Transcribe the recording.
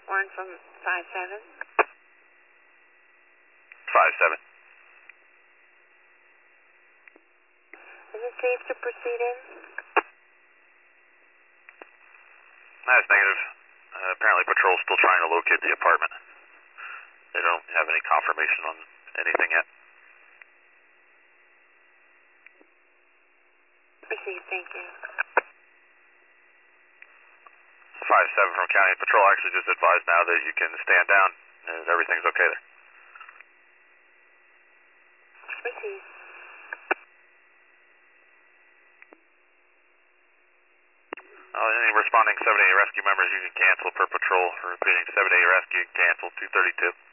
Warren from 5-7. 5-7. Is it safe to proceed in? That's negative. Apparently patrol's still trying to locate the apartment. They don't have any confirmation on anything yet. Proceed, thank you. 5-7 from County Patrol actually just advised now that you can stand down and everything's okay there. Proceed. Any responding 7A rescue members, you can cancel per patrol. For repeating 7A rescue, cancel 232.